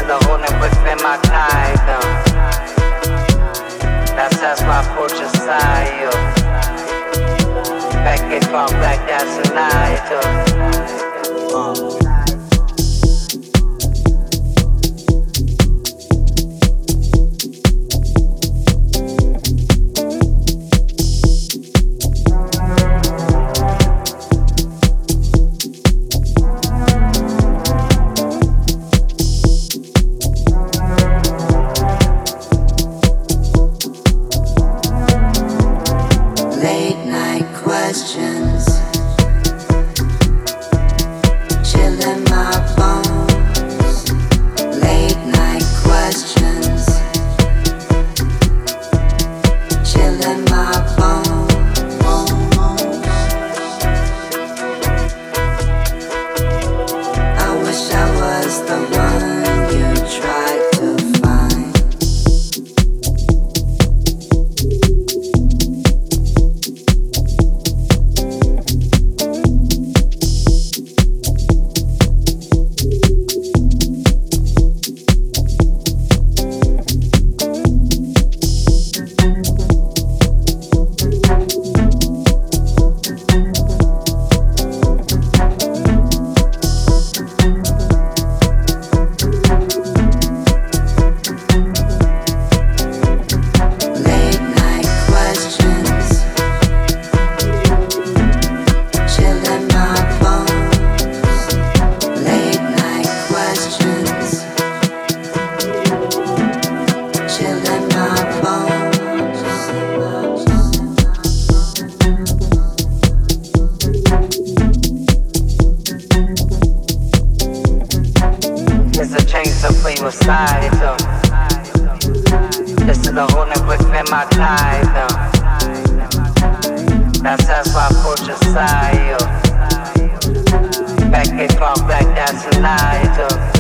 the holding within my time. That's my fortune side. Back and forth like that's a night. Late night questions, chilling my bones. Late night questions, chilling my bones. I wish I was the one you tried to find. It's a change to play with side. This is the holding within my time. That's my fortune side. Back and forth like that's a night.